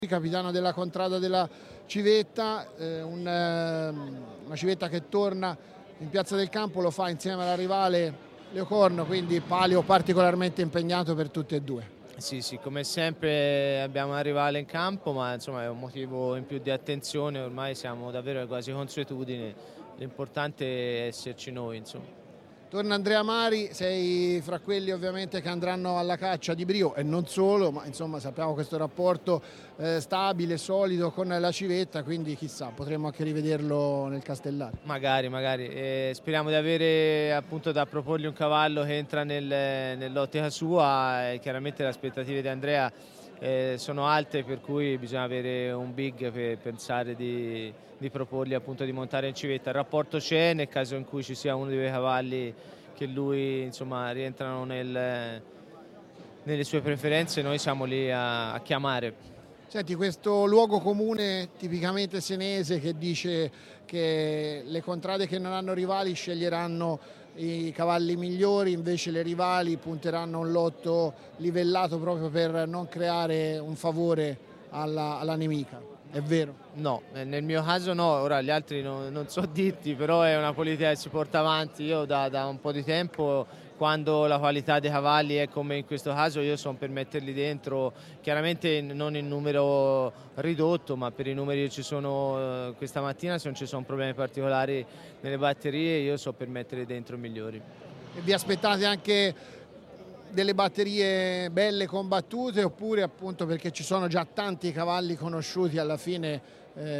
Capitano della contrada della Civetta, una Civetta che torna in piazza del campo, lo fa insieme alla rivale Leocorno, quindi palio particolarmente impegnato per tutte e due. Sì, come sempre abbiamo una rivale in campo, ma insomma è un motivo in più di attenzione, ormai siamo davvero quasi consuetudine, l'importante è esserci noi, insomma. Torna Andrea Mari, sei fra quelli ovviamente che andranno alla caccia di brio e non solo, ma insomma sappiamo questo rapporto stabile, solido con la Civetta, quindi chissà, potremmo anche rivederlo nel Castellare. Magari. Speriamo di avere appunto da proporgli un cavallo che entra nell'ottica sua e chiaramente le aspettative di Andrea sono alte, per cui bisogna avere un big per pensare di proporgli appunto di montare in Civetta. Il rapporto c'è nel caso in cui ci sia uno di quei cavalli che lui insomma rientrano nelle sue preferenze, noi siamo lì a chiamare. Senti, questo luogo comune tipicamente senese che dice che le contrade che non hanno rivali sceglieranno i cavalli migliori, invece le rivali punteranno a un lotto livellato proprio per non creare un favore alla nemica. È vero? No, nel mio caso no, ora gli altri non so dirti, però è una politica che si porta avanti. Io da un po' di tempo, quando la qualità dei cavalli è come in questo caso, io sono per metterli dentro, chiaramente non in numero ridotto, ma per i numeri che ci sono questa mattina, se non ci sono problemi particolari nelle batterie, io so per metterli dentro i migliori. E vi aspettate anche delle batterie belle combattute, oppure appunto perché ci sono già tanti cavalli conosciuti, alla fine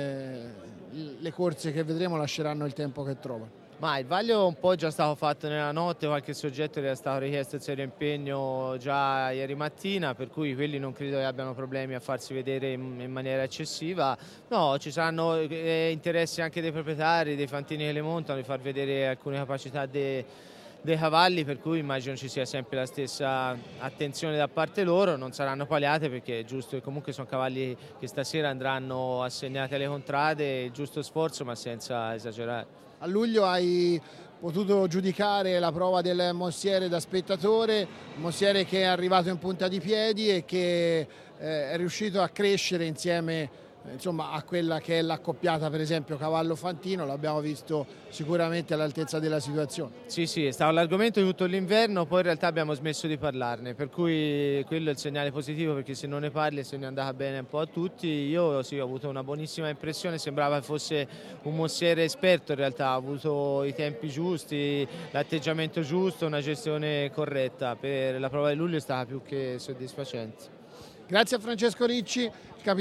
le corse che vedremo lasceranno il tempo che trovano? Ma il vaglio un po' è già stato fatto nella notte, qualche soggetto era stato richiesto il serio impegno già ieri mattina, per cui quelli non credo che abbiano problemi a farsi vedere in maniera eccessiva. No, ci saranno interessi anche dei proprietari, dei fantini che le montano, di far vedere alcune capacità dei cavalli, per cui immagino ci sia sempre la stessa attenzione da parte loro. Non saranno paliate perché è giusto che comunque sono cavalli che stasera andranno assegnati alle contrade, il giusto sforzo ma senza esagerare. A luglio hai potuto giudicare la prova del Mossiere da spettatore, Mossiere che è arrivato in punta di piedi e che è riuscito a crescere insieme insomma, a quella che è l'accoppiata, per esempio cavallo Fantino, l'abbiamo visto sicuramente all'altezza della situazione. Sì, è stato l'argomento di tutto l'inverno, poi in realtà abbiamo smesso di parlarne, per cui quello è il segnale positivo, perché se non ne parli se ne è andata bene un po' a tutti. Io sì, ho avuto una buonissima impressione, sembrava che fosse un mossiere esperto, in realtà ha avuto i tempi giusti, l'atteggiamento giusto, una gestione corretta. Per la prova di luglio è stata più che soddisfacente. Grazie a Francesco Ricci.